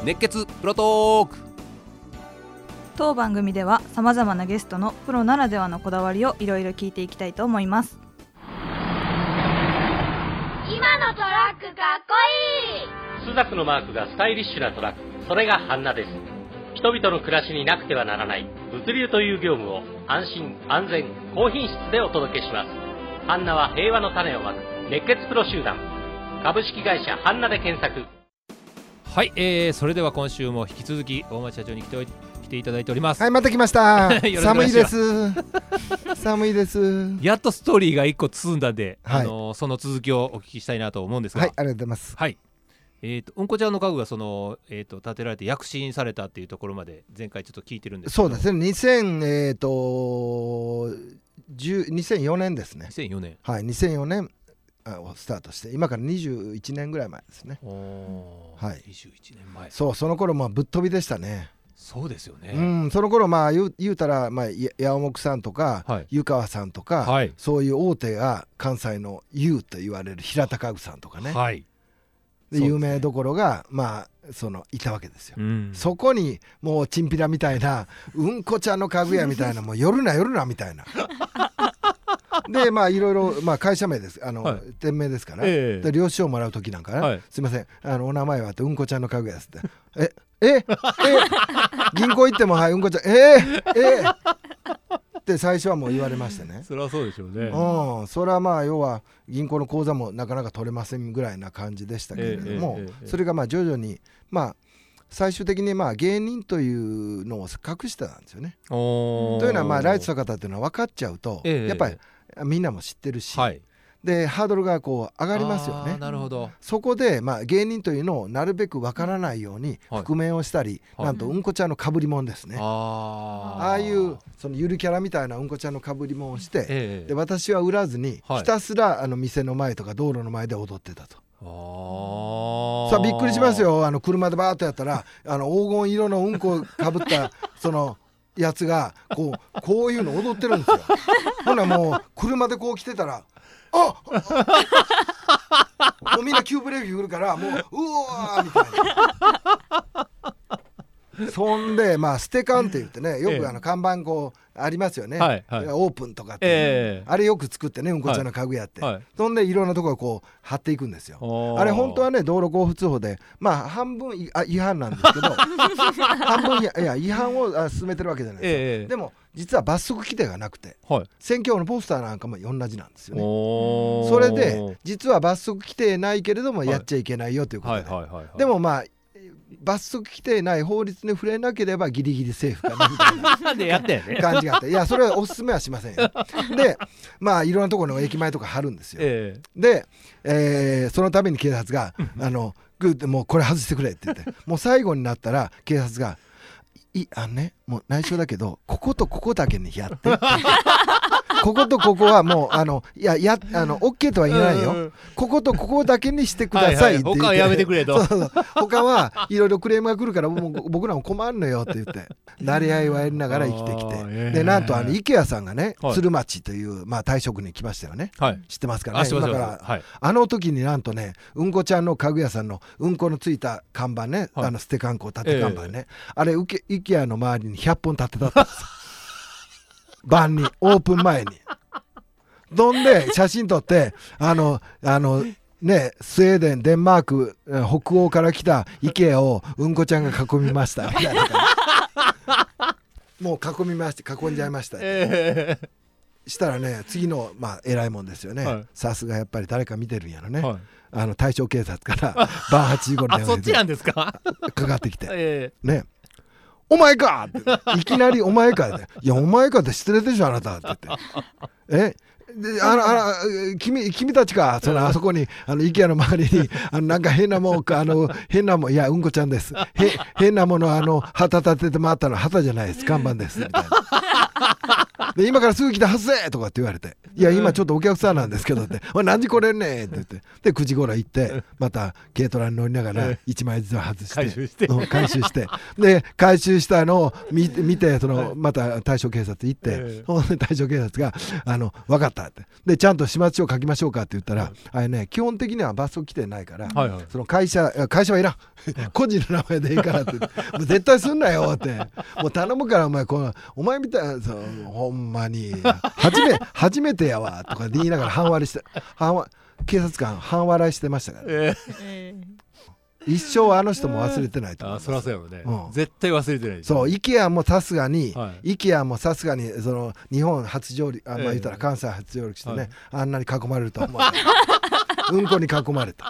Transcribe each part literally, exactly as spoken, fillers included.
熱血プロトーク。 当番組ではさまざまなゲストのプロならではのこだわりをいろいろ聞いていきたいと思います。 今のトラックかっこいい。 スザクのマークがスタイリッシュなトラック、それがハンナです。人々の暮らしになくてはならない物流という業務を安心安全高品質でお届けします。ハンナは平和の種をまく熱血プロ集団、株式会社ハンナで検索。 はい、えー、それでは今週も引き続き大町社長に来ておい来ていただいております。 はい、また来ました寒いです寒いですやっとストーリーがいっこ積んだんで、 はい、 あのー、その続きをお聞きしたいなと思うんですが。 はい、ありがとうございます。 はい、えーと、うんこちゃんの家具がその、えーと、建てられて躍進されたっていうところまで前回ちょっと聞いてるんですけど。 そうですね、にせん、えーとにせんよねんですね。 にせんよねん、 はい、にせんよねんをスタートして今からにじゅういちねんぐらい前ですね。 お、 はい、 にじゅういちねんまえ。 そう、その頃まあぶっ飛びでしたね。 そうですよね、 うん、その頃まあ言う、言うたら、まあ、八百木さんとか、はい、湯川さんとか、はい、そういう大手が関西の湯と言われる平田家具さんとかね、はい、で有名どころがまあそのいたわけですよ、うん、そこにもうチンピラみたいなうんこちゃんの家具屋みたいなもう夜な夜なみたいなでまあいろいろ、まあ、会社名ですあの、はい、店名ですから、えー、で領収書をもらう時なんかね、はい、すいませんあのお名前はってうんこちゃんの家具屋ですってえええ銀行行ってもはいうんこちゃんえー、えー、って最初はもう言われましてね。 それはそうでしょうね。 うん、それはまあ要は銀行の口座もなかなか取れませんぐらいな感じでしたけれども、えーえーえー、それがまあ徐々にまあ最終的にまあ芸人というのを隠してたんですよね。というのはまあライトの方っていうのは分かっちゃうと、えー、やっぱりみんなも知ってるし、はい、でハードルがこう上がりますよね。 なるほど。 そこでまあ芸人というのをなるべく分からないように覆面をしたり、はい、なんとうんこちゃんのかぶりもんですね、あ, ああいうそのゆるキャラみたいなうんこちゃんのかぶりもんをして、えー、で私は売らずにひたすらあの店の前とか道路の前で踊ってたと。あさあびっくりしますよ。あの車でバーッとやったらあの黄金色のうんこかぶったそのやつがこうこういうの踊ってるんですよ。ほなもう車でこう来てたらあもうみんな急ブレーキ来るからもううわーみたいなそんでまあステカンって言ってねよくあの看板こうありますよね、はいはい、オープンとかって、えー、あれよく作ってねうんこちゃんの家具やって、はいはい、そんでいろんなところこう貼っていくんですよ。あれ本当はね道路交通法でまあ半分いあ違反なんですけど半分いや、いや違反をあ進めてるわけじゃないですよ、えー、でも実は罰則規定がなくて、はい、選挙のポスターなんかも同じなんですよね。それで実は罰則規定ないけれどもやっちゃいけないよということで、はいはいはいはいはい、でもまあ罰則規定ない法律に触れなければギリギリセーフかなみたいなでやったよね感じがあっていやそれはおすすめはしませんよでまあいろんなところの駅前とか貼るんですよ、えー、で、えー、そのために警察があのグッてもうこれ外してくれって言ってもう最後になったら警察がいあのねもう内緒だけどこことここだけにやってってこことここはもうあのいややあの OK とは言えないよ、うん、こことここだけにしてくださいって言って、 はいはい、他はやめてくれとそうそう他はいろいろクレームが来るからもう僕らも困るのよって言って慣れ合いはやりながら生きてきて、でなんとあの IKEA さんがね、はい、鶴町という、まあ、退職に来ましたよね、はい、知ってますからね。今から、はい、あの時になんとねうんこちゃんの家具屋さんのうんこのついた看板ね、はい、あの捨て看板縦看板ね、えー、あれ IKEA の周りにひゃっぽん立ってたんです晩にオープン前にどんで写真撮ってあのあのねスウェーデンデンマーク北欧から来た IKEA をうんこちゃんが囲みましたみたいなもう囲みまして囲んじゃいました、えー、したらね次のまあ偉いもんですよね、さすがやっぱり誰か見てるんやろね、はい、あの対象警察から晩はちじごろにそっちなんですかかかってきて、えー、ねお前かっていきなりお前かっていやお前かって失礼でしょあなたって言ってえであらあら君君たちかそのあそこにあの IKEA の周りにあのなんか変なもんかあの変なもんいやうんこちゃんですへ変なものあの旗立てて回ったの旗じゃないです看板ですみたいなで今からすぐ来て外せとかって言われて、いや今ちょっとお客さんなんですけどっておい何時来れんねんって言って、でくじ頃行ってまた軽トラに乗りながらいちまいずつ外して回収して、 うん、回収してで回収したのを見て、見てそのまた対象警察行って、えー、対象警察があの分かったって、でちゃんと始末書書きましょうかって言ったら、はい、あれね基本的には罰則規定ないから、はいはい、その会社会社はいらん個人の名前でいいからってもう絶対すんなよってもう頼むからお前このお前みたいなそほんまに初め初めてやわとか言いながら半笑いして半警察官半笑いしてましたから、ねえー、一生あの人も忘れてないと思います。 あそらそうやろね、うん、絶対忘れてない。 そう IKEA もさすがに、はい、IKEA もさすがにその日本初上陸、あ、まあ、言ったら関西初上陸してね、はい、あんなに囲まれるとは思わないうんこに囲まれた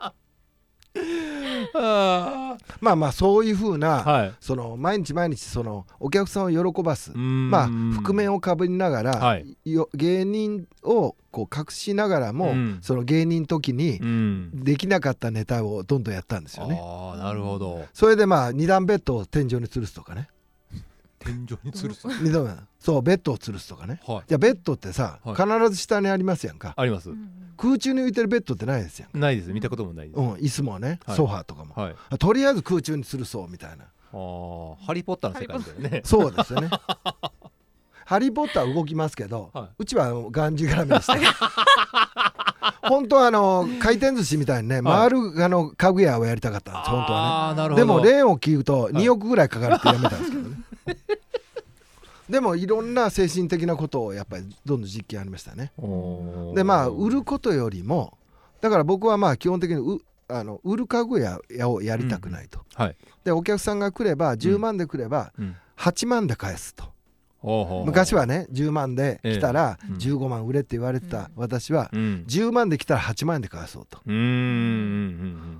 あまあまあそういうふうな、はい、その毎日毎日そのお客さんを喜ばす、まあ覆面をかぶりながら、はい、芸人をこう隠しながらも、うん、その芸人時にできなかったネタをどんどんやったんですよね。 あなるほど。 それでまあ二段ベッドを天井に吊るすとかね。 天井に吊るすそうベッドを吊るすとかね、はい、じゃあベッドってさ、はい、必ず下にありますやんか。 あります。 空中に浮いてるベッドってないですやん。 ないです。見たこともないです。 うん、椅子もね、はい、ソファーとかも、はい、とりあえず空中に吊るそうみたいな。あハリーポッターの世界みたいなね。 そうですよねハリーポッターは動きますけど、はい、うちはがんじがらめでした本当はあの回転寿司みたいにね、回るあの家具屋をやりたかったんです本当はね。でもレーンを聞くとにおくぐらいかかるってやめたんですけどねでもいろんな精神的なことをやっぱりどんどん実験ありましたね。でまあ売ることよりもだから僕はまあ基本的にうあの売る家具屋をやりたくないと、うんはい、でお客さんが来ればじゅうまんで来ればはちまんで返すと、うん、昔はねじゅうまんで来たらじゅうごまん売れって言われてた私はじゅうまんで来たらはちまんで返そうと、うん、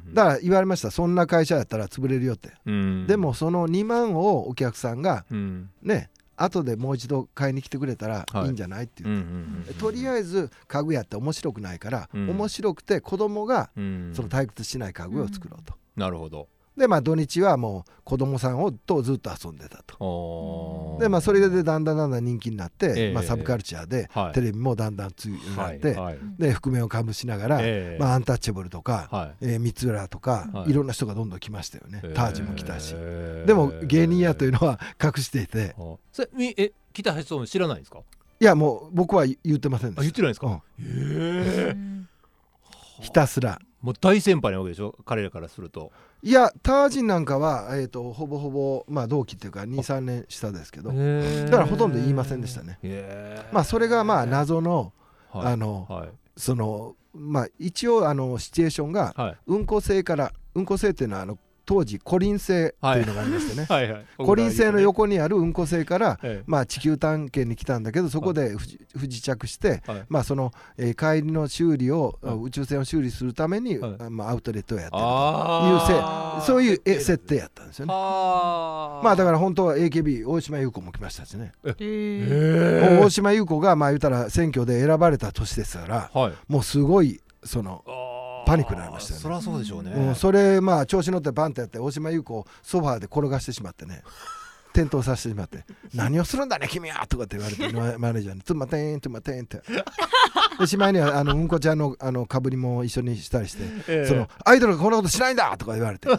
だから言われました。そんな会社やったら潰れるよって、うん、でもそのにまんをお客さんがね後でもう一度買いに来てくれたらいいんじゃないって言って、とりあえず家具屋って面白くないから、うん、面白くて子供がその退屈しない家具を作ろうと、 うん、なるほど。 でまあ土日はもう子供さんをとずっと遊んでたと。でまあそれでだんだんだんだん人気になって、えーまあ、サブカルチャーで、はい、テレビもだんだん強くなって、はいはい、で覆面をかぶしながら、えーまあ、アンタッチャブルとか、はいえー、三浦とか、はい、いろんな人がどんどん来ましたよね、えー、タージも来たし、えー、でも芸人やというのは隠していて、 それえ来た人知らないんですか？ いやもう僕は言ってませんでした。 あ言ってないんですか？うん、へえひたすらもう大先輩なわけでしょ彼らからすると。 いやタージンなんかは、えー、とほぼほぼ、まあ、同期っていうか にさんねん下ですけど、だからほとんど言いませんでしたね。まあそれがまあ謎の、はい、あの、はい、そのまあ一応あのシチュエーションが、はい、うんこ性からうんこ性っていうのはあの当時コリン星っていうのがありましてね、はいはいはい、コリン星の横にあるうんこ星から、はい、まあ、地球探検に来たんだけどそこで不時着して、はい、まあ、その、えー、帰りの修理を、はい、宇宙船を修理するために、はいまあ、アウトレットをやってるというそういうえ設定やったんですよね。あまあだから本当は エーケービー 大島優子も来ましたしね。大島優子がまあ言ったら選挙で選ばれた年ですから、はい、もうすごいそのパニックになりましたよね。 そりゃそうでしょうね、 うん、それまあ調子乗ってバンってやって大島優子をソファーで転がしてしまってね転倒させてしまって何をするんだね君はとかって言われてマネージャーにつまてんつまてんってでしまいにはあのうんこちゃんのあのかぶりも一緒にしたりして、えー、そのアイドルがこんなことしないんだとか言われて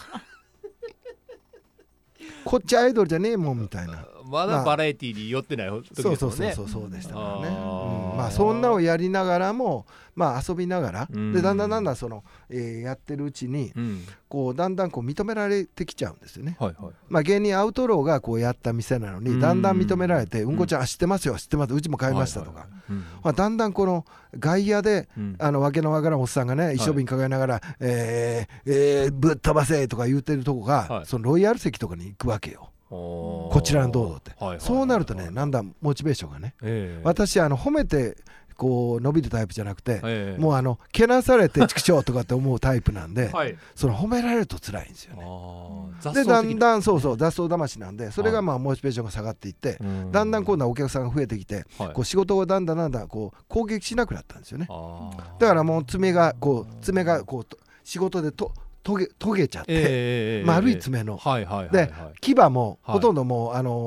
こっちアイドルじゃねえもんみたいな。 まだバラエティーに寄ってない時ですもんね。 そうそうそうそうでしたからね。あ、うん、まあそんなをやりながらもまあ遊びながら、うん、でだんだんだんだんその、えー、やってるうちに、うん、こうだんだんこう認められてきちゃうんですよね。はいはい、まあ芸人アウトローがこうやった店なのに、うん、だんだん認められて、うん、うんこちゃん知ってますよ知ってますうちも買いましたとか、はいはいうんまあ、だんだんこの外野で、うん、あのわけのわからんおっさんがね一生瓶抱えながら、はいえーえー、ぶっ飛ばせとか言ってるとこが、はい、そのロイヤル席とかに行くわけよ。こちらのどうぞって、はいはいはいはい、そうなるとねなんだモチベーションがね、えー、私あの褒めてこう伸びるタイプじゃなくて、えー、もうあのけなされてちくしょうとかって思うタイプなんで、はい、その褒められると辛いんですよね。あでだんだんそうそう雑草魂なんでそれがまあモチベーションが下がっていって、はい、だんだん今度はお客さんが増えてきて、はい、こう仕事をだんだんだんだんこう攻撃しなくなったんですよね。だからもう爪がこう爪がこう仕事でととげ、とげちゃって、えー、丸い爪の、はいはいはいはい、で牙もほとんどもう、はい、あの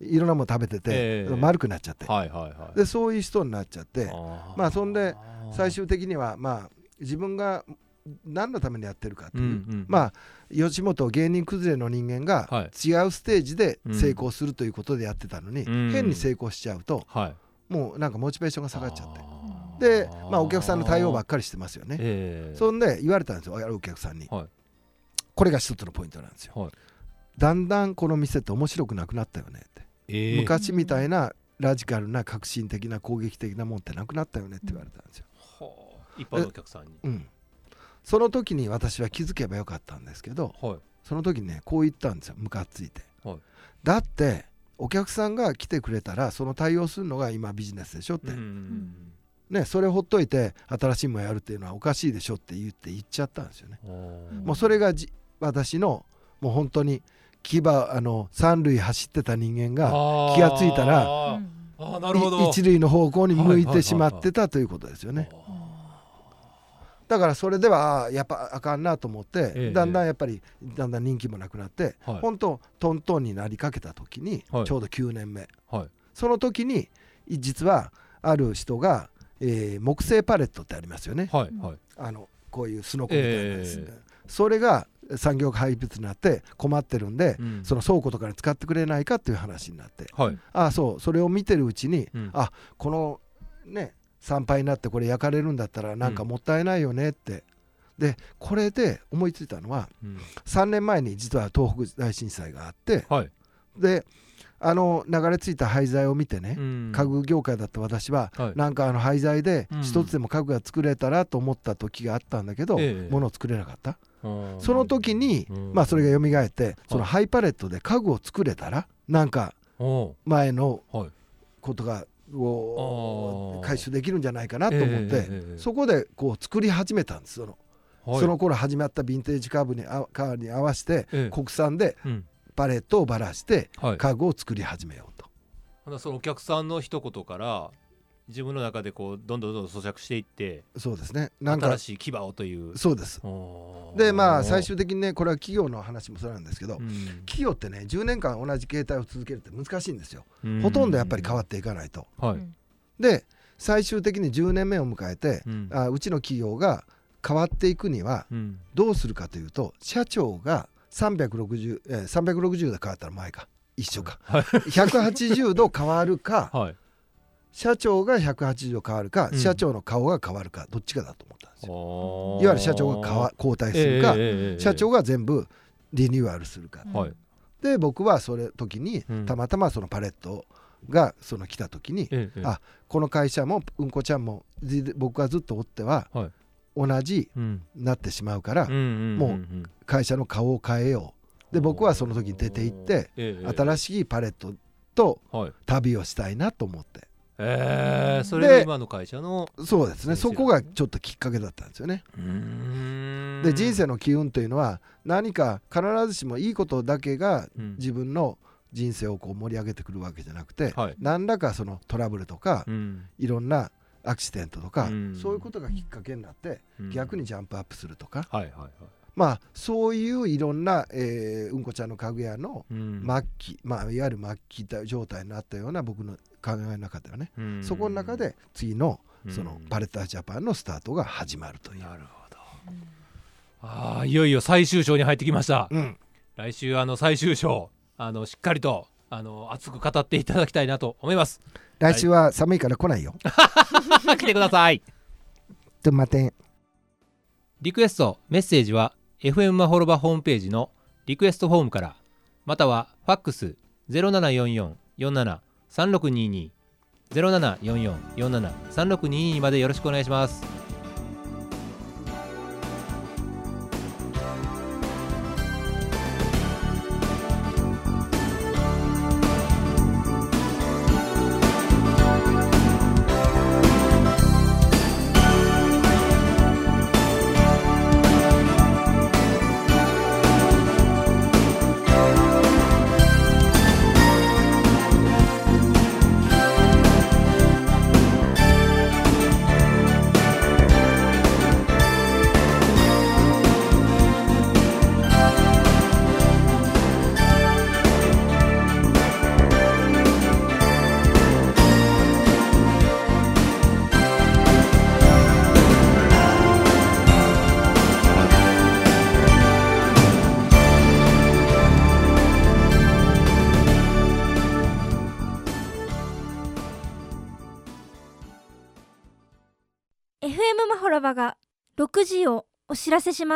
いろんなもの食べてて、えー、丸くなっちゃって、 はいはいはい、 でそういう人になっちゃって、あまあそんで最終的にはまあ自分が何のためにやってるかっていう、うんうん、まあ吉本芸人崩れの人間が違うステージで成功するということでやってたのに、うん、変に成功しちゃうと、はい、もうなんかモチベーションが下がっちゃって、でまあお客さんの対応ばっかりしてますよね、えー、そんで言われたんですよお客さんに、はい、これが一つのポイントなんですよ、はい、だんだんこの店って面白くなくなったよねって、えー、昔みたいなラジカルな革新的な攻撃的なもんってなくなったよねって言われたんですよ、 うん、はあ、一般のお客さんに、 うん、その時に私は気づけばよかったんですけど、はい、その時にねこう言ったんですよ、ムカついて、はい、だってお客さんが来てくれたらその対応するのが今ビジネスでしょって、うん、ね、それほっといて新しいものやるっていうのはおかしいでしょって言って言っちゃったんですよね。もうそれがじ私のもう本当に牙あの三塁走ってた人間が気がついたらあなるほど一塁の方向に向いてしまってたということですよね。だからそれではやっぱあかんなと思って、ええ、だんだんやっぱりだんだん人気もなくなって、はい、本当トントンになりかけた時に、はい、ちょうどきゅうねんめ、はい、その時に実はある人が、えー、木製パレットってありますよね、はいはい、あのこういうスノコみたいなやつ、えー、それが産業廃物になって困ってるんで、うん、その倉庫とかに使ってくれないかっていう話になって、はい、あそうそれを見てるうちに、うん、あこのね参拝になってこれ焼かれるんだったらなんかもったいないよねって、うん、でこれで思いついたのは、うん、さんねんまえに実は東北大震災があって、はい、であの流れ着いた廃材を見てね、うん、家具業界だった私は、はい、なんかあの廃材で一つでも家具が作れたらと思った時があったんだけど、うん、物を作れなかった、えー、その時に、うん、まあそれが蘇って、そのハイパレットで家具を作れたらなんか前のことがを回収できるんじゃないかなと思って、えーえー、そこでこう作り始めたんです。その、はい、その頃始まったヴィンテージカーブにあカーに合わせて、えー、国産でパレットをばらして家具を作り始めようと、 はい、そのお客さんの一言から自分の中でこうどんどんどんどん咀嚼していって、 そうですね、なんか新しい牙をという、 そうです。でまあ最終的にねこれは企業の話もそうなんですけど、うん、企業ってねじゅうねんかん同じ形態を続けるって難しいんですよ、うん、ほとんどやっぱり変わっていかないと、はい、で最終的にじゅうねんめを迎えて、うん、あうちの企業が変わっていくにはどうするかというと、社長がさんびゃくろくじゅう、えー、さんびゃくろくじゅうど変わったら前か一緒か、はい、ひゃくはちじゅうど変わるか、はい、社長がひゃくはちじゅうど変わるか、うん、社長の顔が変わるかどっちかだと思ったんですよ。いわゆる社長が変わ交代するか、えー、社長が全部リニューアルするか、はい、で僕はそれ時に、うん、たまたまそのパレットがその来た時に、えー、あこの会社もうんこちゃんも僕がずっとおっては、はい、同じになってしまうから、うん、もう会社の顔を変えよう。で僕はその時に出て行って、えー、新しいパレットと旅をしたいなと思って、 えー、それが今の会社のそうですね、そこがちょっときっかけだったんですよね。うーんで人生の機運というのは何か必ずしもいいことだけが自分の人生をこう盛り上げてくるわけじゃなくて、うん、何らかそのトラブルとか、うん、いろんなアクシデントとか、うん、そういうことがきっかけになって、うん、逆にジャンプアップするとか、はいはいはい、まあそういういろんな、えー、うんこちゃんの家具屋の末期、うん、まあいわゆる末期状態になったような僕の考えの中ではね、うん、そこの中で次のそのパレットジャパンのスタートが始まるという、うん、なるほど、 うん、ああいよいよ最終章に入ってきました、うん、来週あの最終章あのしっかりとあの熱く語っていただきたいなと思います。 来週は寒いから来ないよ来てください。 と待て。 リクエストメッセージは エフエム マホロバホームページのリクエストフォームから、またはファックス ゼロななよんよんよんななさんろくにに ゼロななよんよんよんななさんろくににまでよろしくお願いします。 くじをお知らせします。